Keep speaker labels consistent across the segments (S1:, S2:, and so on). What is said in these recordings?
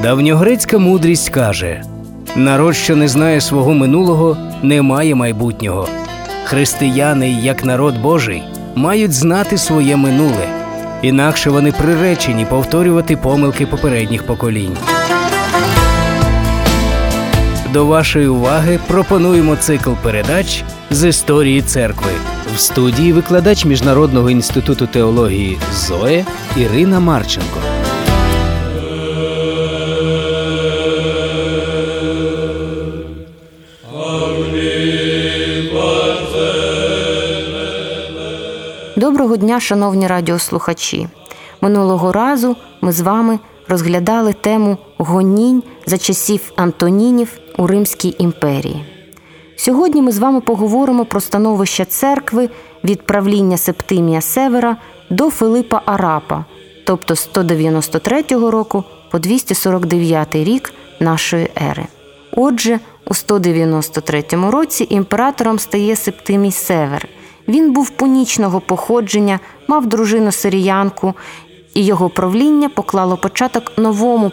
S1: Давньогрецька мудрість каже: народ, що не знає свого минулого, не має майбутнього. Християни, як народ Божий, мають знати своє минуле, інакше вони приречені повторювати помилки попередніх поколінь. До вашої уваги пропонуємо цикл передач з історії церкви. В студії викладач Міжнародного інституту теології ЗОЕ Ірина Марченко.
S2: Доброго дня, шановні радіослухачі! Минулого разу ми з вами розглядали тему гонінь за часів Антонінів у Римській імперії. Сьогодні ми з вами поговоримо про становище церкви від правління Септимія Севера до Филипа Арапа, тобто з 193 року по 249 рік нашої ери. Отже, у 193 році імператором стає Септимій Север. Він був пунічного походження, мав дружину-сиріянку, і його правління поклало початок новому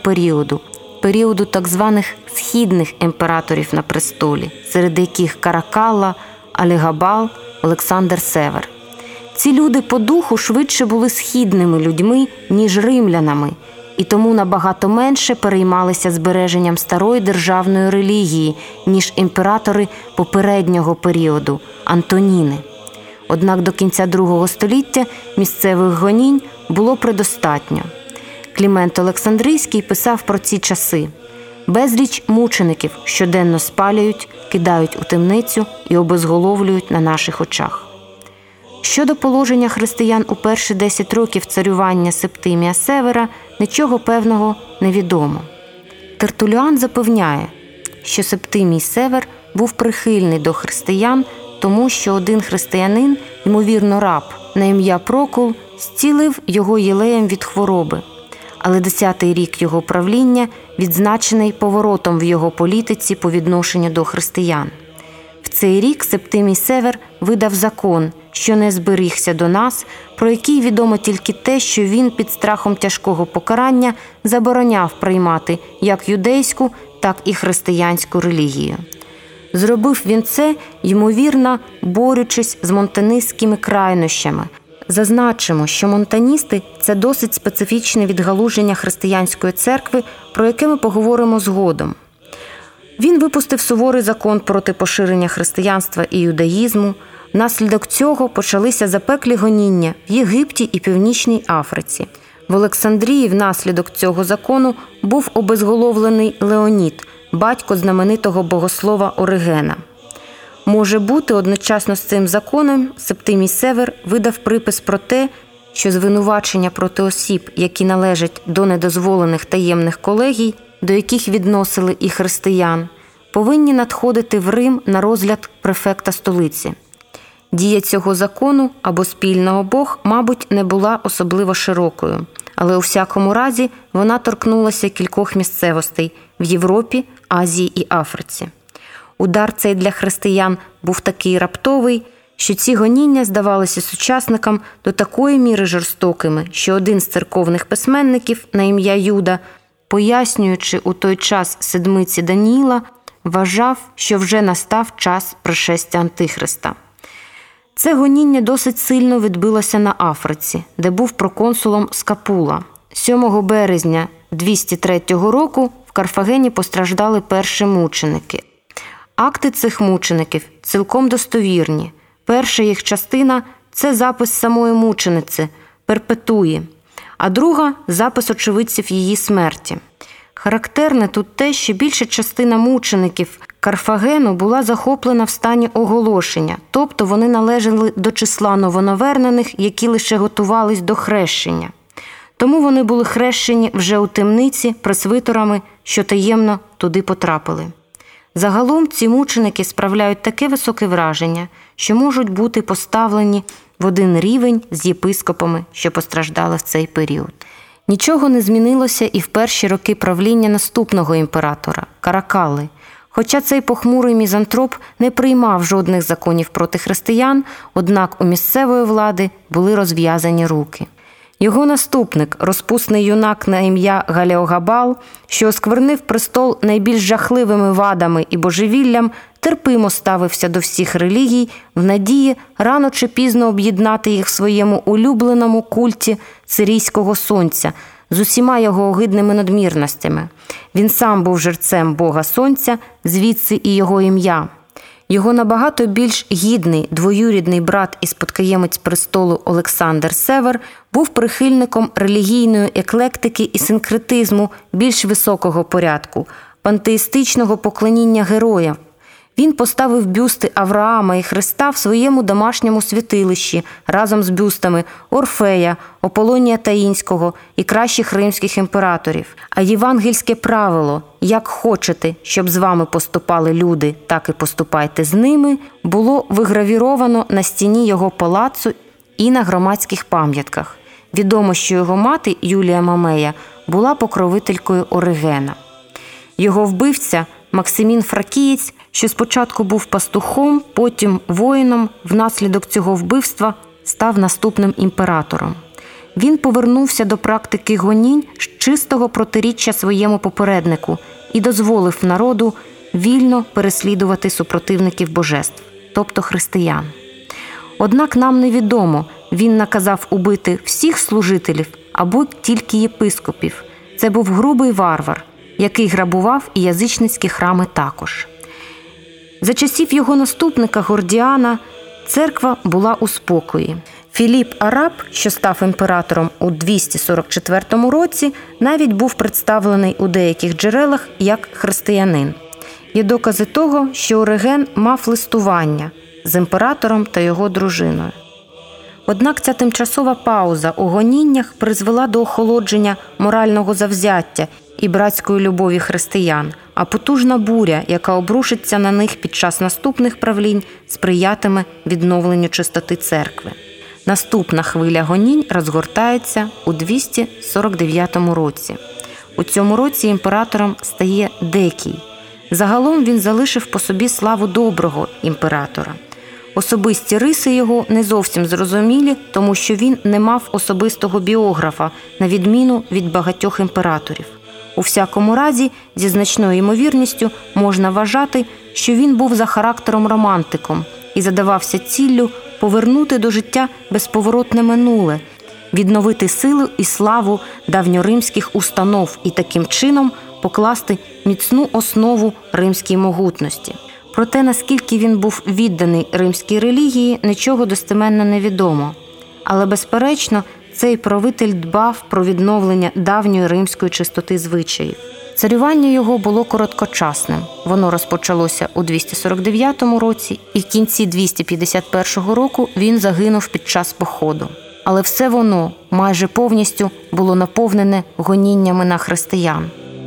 S2: періоду так званих східних імператорів на престолі, серед яких Каракалла, Алігабал, Олександр Север. Ці люди по духу швидше були східними людьми, ніж римлянами, і тому набагато менше переймалися збереженням старої державної релігії, ніж імператори попереднього періоду – Антоніни. Однак до кінця II століття місцевих гонінь було предостатньо. Клімент Олександрійський писав про ці часи. Безліч мучеників щоденно спалюють, кидають у темницю і обезголовлюють на наших очах. Щодо положення християн у перші 10 років царювання Септимія Севера, нічого певного не відомо. Тертуліан запевняє, що Септимій Север був прихильний до християн, тому що один християнин, ймовірно раб, на ім'я Прокул, зцілив його єлеєм від хвороби. Але 10-й рік його правління відзначений поворотом в його політиці по відношенню до християн. В цей рік Септимій Север видав закон, що не зберігся до нас, про який відомо тільки те, що він під страхом тяжкого покарання забороняв приймати як юдейську, так і християнську релігію. Зробив він це, ймовірно, борючись з монтанистськими крайнощами. Зазначимо, що монтаністи – це досить специфічне відгалуження християнської церкви, про яке ми поговоримо згодом. Він випустив суворий закон проти поширення християнства і юдаїзму. Внаслідок цього почалися запеклі гоніння в Єгипті і Північній Африці. В Олександрії внаслідок цього закону був обезголовлений Леонід, батько знаменитого богослова Оригена. Може бути, одночасно з цим законом Септимій Север видав припис про те, що звинувачення проти осіб, які належать до недозволених таємних колегій, до яких відносили і християн, повинні надходити в Рим на розгляд префекта столиці. Дія цього закону або спільна обох, мабуть, не була особливо широкою, але у всякому разі вона торкнулася кількох місцевостей в Європі, Азії і Африці. Удар цей для християн був такий раптовий, що ці гоніння здавалися сучасникам до такої міри жорстокими, що один з церковних письменників на ім'я Юда, пояснюючи у той час седмиці Даніїла, вважав, що вже настав час пришестя Антихриста. Це гоніння досить сильно відбилося на Африці, де був проконсулом Скапула. 7 березня 203 року в Карфагені постраждали перші мученики. Акти цих мучеників цілком достовірні. Перша їх частина – це запис самої мучениці Перпетуї, а друга – запис очевидців її смерті. Характерне тут те, що більша частина мучеників Карфагену була захоплена в стані оголошення, тобто вони належали до числа новонавернених, які лише готувались до хрещення. Тому вони були хрещені вже у темниці пресвитерами, що таємно туди потрапили. Загалом ці мученики справляють таке високе враження, що можуть бути поставлені в один рівень з єпископами, що постраждали в цей період. Нічого не змінилося і в перші роки правління наступного імператора – Каракалли. Хоча цей похмурий мізантроп не приймав жодних законів проти християн, однак у місцевої влади були розв'язані руки. Його наступник, розпусний юнак на ім'я Галеогабал, що осквернив престол найбільш жахливими вадами і божевіллям, терпимо ставився до всіх релігій в надії рано чи пізно об'єднати їх в своєму улюбленому культі сирійського сонця з усіма його огидними надмірностями. Він сам був жерцем Бога Сонця, звідси і його ім'я. Його набагато більш гідний двоюрідний брат і спадкоємець престолу Олександр Север був прихильником релігійної еклектики і синкретизму більш високого порядку, пантеїстичного поклоніння героям. Він поставив бюсти Авраама і Христа в своєму домашньому святилищі разом з бюстами Орфея, Аполлонія Таїнського і кращих римських імператорів. А євангельське правило «Як хочете, щоб з вами поступали люди, так і поступайте з ними» було вигравіровано на стіні його палацу і на громадських пам'ятках. Відомо, що його мати Юлія Мамея була покровителькою Оригена. Його вбивця Максимін Фракієць, що спочатку був пастухом, потім воїном, внаслідок цього вбивства став наступним імператором. Він повернувся до практики гонінь з чистого протиріччя своєму попереднику і дозволив народу вільно переслідувати супротивників божеств, тобто християн. Однак нам невідомо, він наказав убити всіх служителів або тільки єпископів. Це був грубий варвар, який грабував і язичницькі храми також. За часів його наступника Гордіана церква була у спокої. Філіп Араб, що став імператором у 244 році, навіть був представлений у деяких джерелах як християнин. Є докази того, що Ориген мав листування з імператором та його дружиною. Однак ця тимчасова пауза у гоніннях призвела до охолодження морального завзяття і братської любові християн, а потужна буря, яка обрушиться на них під час наступних правлінь, сприятиме відновленню чистоти церкви. Наступна хвиля гонінь розгортається у 249 році. У цьому році імператором стає Декій. Загалом він залишив по собі славу доброго імператора. Особисті риси його не зовсім зрозумілі, тому що він не мав особистого біографа, на відміну від багатьох імператорів. У всякому разі, зі значною ймовірністю можна вважати, що він був за характером романтиком і задавався ціллю повернути до життя безповоротне минуле, відновити силу і славу давньоримських установ і таким чином покласти міцну основу римській могутності. Про те, наскільки він був відданий римській релігії, нічого достеменно не відомо. Але, безперечно, цей правитель дбав про відновлення давньої римської чистоти звичаїв. Царювання його було короткочасним. Воно розпочалося у 249 році, і в кінці 251 року він загинув під час походу. Але все воно майже повністю було наповнене гоніннями на християн.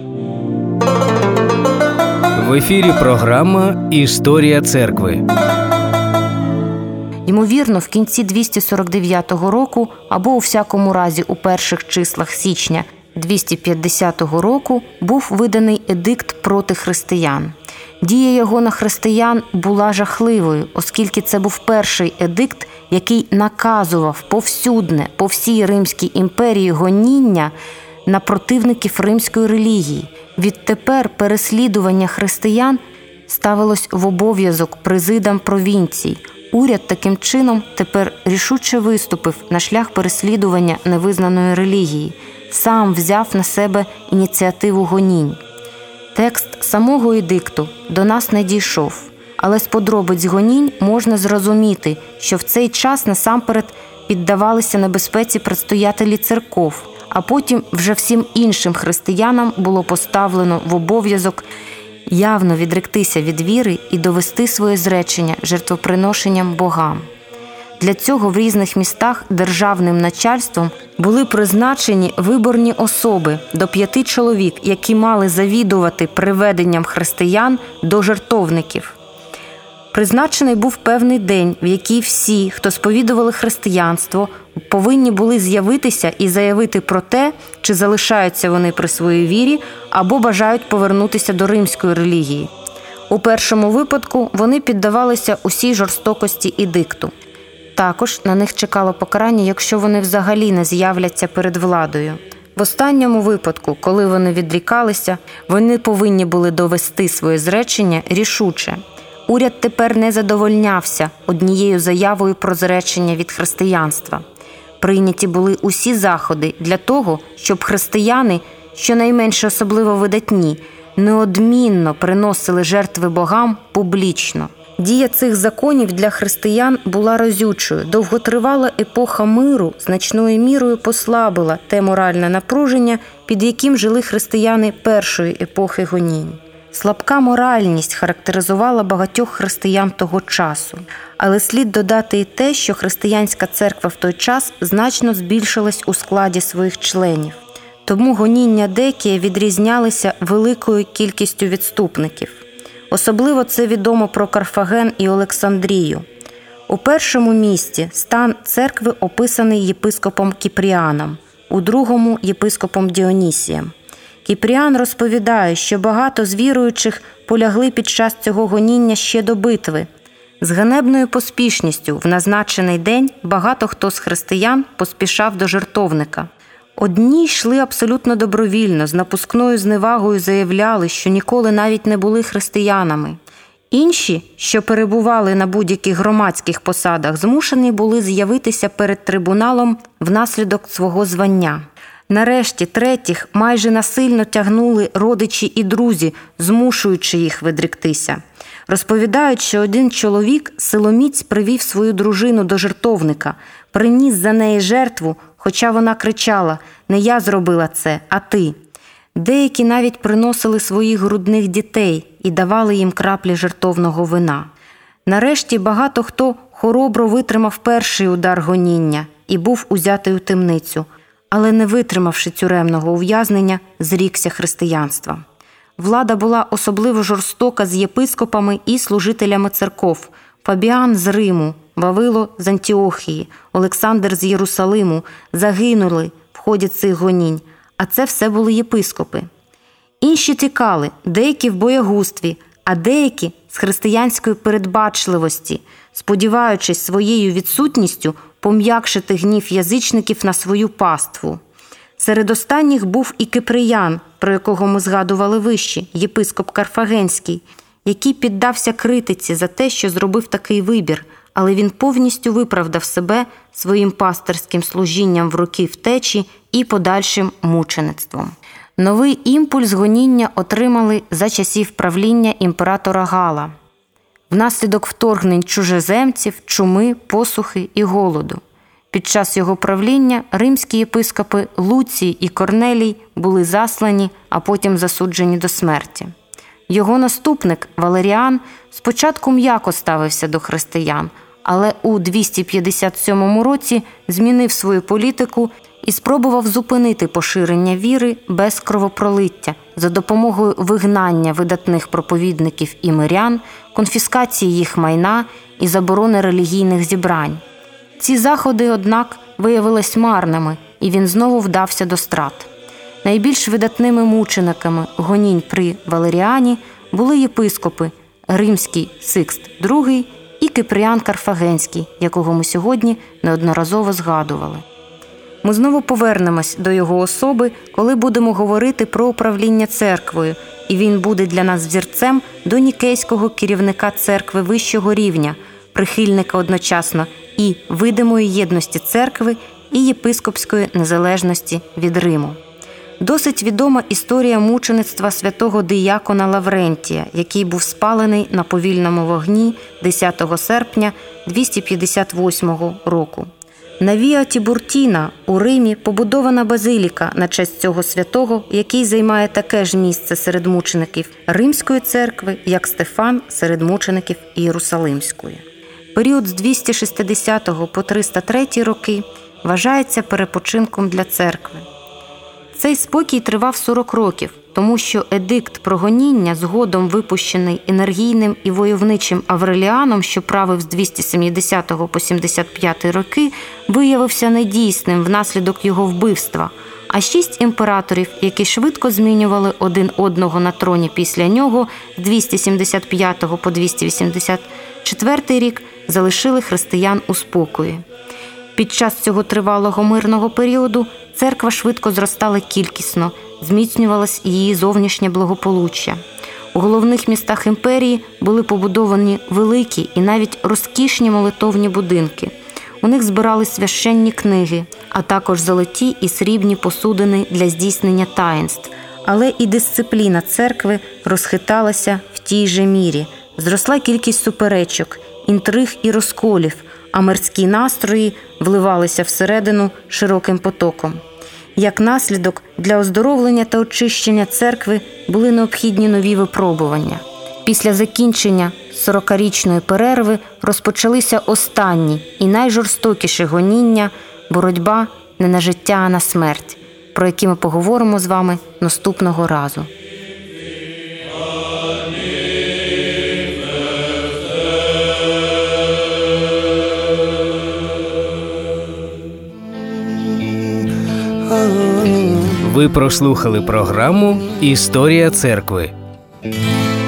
S1: В ефірі програма «Історія церкви».
S2: Ймовірно, в кінці 249 року або у всякому разі у перших числах січня 250 року був виданий едикт проти християн. Дія його на християн була жахливою, оскільки це був перший едикт, який наказував повсюдне, по всій Римській імперії гоніння на противників римської релігії. Відтепер переслідування християн ставилось в обов'язок президам провінцій. Уряд таким чином тепер рішуче виступив на шлях переслідування невизнаної релігії, сам взяв на себе ініціативу гонінь. Текст самого едикту до нас не дійшов, але з подробиць гонінь можна зрозуміти, що в цей час насамперед піддавалися небезпеці предстоятелі церков, а потім вже всім іншим християнам було поставлено в обов'язок явно відректися від віри і довести своє зречення жертвоприношенням богам. Для цього в різних містах державним начальством були призначені виборні особи до 5 чоловік, які мали завідувати приведенням християн до жертовників. Призначений був певний день, в який всі, хто сповідували християнство, повинні були з'явитися і заявити про те, чи залишаються вони при своїй вірі або бажають повернутися до римської релігії. У першому випадку вони піддавалися усій жорстокості едикту. також на них чекало покарання, якщо вони взагалі не з'являться перед владою. В останньому випадку, коли вони відрікалися, вони повинні були довести своє зречення рішуче. Уряд тепер не задовольнявся однією заявою про зречення від християнства. Прийняті були усі заходи для того, щоб християни, щонайменше особливо видатні, неодмінно приносили жертви богам публічно. Дія цих законів для християн була разючою. Довготривала епоха миру значною мірою послабила те моральне напруження, під яким жили християни першої епохи гонінь. Слабка моральність характеризувала багатьох християн того часу. Але слід додати і те, що християнська церква в той час значно збільшилась у складі своїх членів. Тому гоніння Декія відрізнялися великою кількістю відступників. Особливо це відомо про Карфаген і Олександрію. У першому місті стан церкви описаний єпископом Кіпріаном, у другому – єпископом Діонісієм. Кіпріан розповідає, що багато з віруючих полягли під час цього гоніння ще до битви. З ганебною поспішністю в назначений день багато хто з християн поспішав до жертовника. Одні йшли абсолютно добровільно, з напускною зневагою заявляли, що ніколи навіть не були християнами. Інші, що перебували на будь-яких громадських посадах, змушені були з'явитися перед трибуналом внаслідок свого звання. Нарешті третіх майже насильно тягнули родичі і друзі, змушуючи їх відректися. Розповідають, що один чоловік силоміць привів свою дружину до жертовника, приніс за неї жертву, хоча вона кричала: «Не я зробила це, а ти». Деякі навіть приносили своїх грудних дітей і давали їм краплі жертовного вина. Нарешті багато хто хоробро витримав перший удар гоніння і був узятий у темницю, але не витримавши тюремного ув'язнення, зрікся християнства. Влада була особливо жорстока з єпископами і служителями церков. Фабіан з Риму, Вавило з Антіохії, Олександр з Єрусалиму загинули в ході цих гонінь, а це все були єпископи. Інші тікали, деякі в боягустві, а деякі з християнської передбачливості, сподіваючись своєю відсутністю пом'якшити гнів язичників на свою паству. Серед останніх був і Киприян, про якого ми згадували вище, єпископ Карфагенський, який піддався критиці за те, що зробив такий вибір, але він повністю виправдав себе своїм пастирським служінням в роки втечі і подальшим мучеництвом. Новий імпульс гоніння отримали за часів правління імператора Гала, внаслідок вторгнень чужеземців, чуми, посухи і голоду. Під час його правління римські єпископи Луцій і Корнелій були заслані, а потім засуджені до смерті. Його наступник Валеріан спочатку м'яко ставився до християн, але у 257 році змінив свою політику і спробував зупинити поширення віри без кровопролиття за допомогою вигнання видатних проповідників і мирян, конфіскації їх майна і заборони релігійних зібрань. Ці заходи, однак, виявились марними, і він знову вдався до страт. Найбільш видатними мучениками гонінь при Валеріані були єпископи римський Сикст II і Кипріан Карфагенський, якого ми сьогодні неодноразово згадували. Ми знову повернемось до його особи, коли будемо говорити про управління церквою, і він буде для нас взірцем до нікейського керівника церкви вищого рівня, прихильника одночасно і видимої єдності церкви, і єпископської незалежності від Риму. Досить відома історія мучеництва святого диякона Лаврентія, який був спалений на повільному вогні 10 серпня 258 року. На Віа Тібуртіна у Римі побудована базиліка на честь цього святого, який займає таке ж місце серед мучеників Римської церкви, як Стефан серед мучеників Єрусалимської. Період з 260 по 303 роки вважається перепочинком для церкви. Цей спокій тривав 40 років, тому що едикт про гоніння, згодом випущений енергійним і войовничим Авреліаном, що правив з 270 по 75 роки, виявився недійсним внаслідок його вбивства, а 6 імператорів, які швидко змінювали один одного на троні після нього з 275 по 284 рік, залишили християн у спокої. Під час цього тривалого мирного періоду церква швидко зростала кількісно, зміцнювалось її зовнішнє благополуччя. У головних містах імперії були побудовані великі і навіть розкішні молитовні будинки. У них збирали священні книги, а також золоті і срібні посудини для здійснення таїнств. Але і дисципліна церкви розхиталася в тій же мірі. Зросла кількість суперечок, інтриг і розколів, а мирські настрої вливалися всередину широким потоком. Як наслідок, для оздоровлення та очищення церкви були необхідні нові випробування. Після закінчення 40-річної перерви розпочалися останні і найжорстокіші гоніння, боротьба не на життя, а на смерть, про які ми поговоримо з вами наступного разу.
S1: Ви прослухали програму «Історія церкви».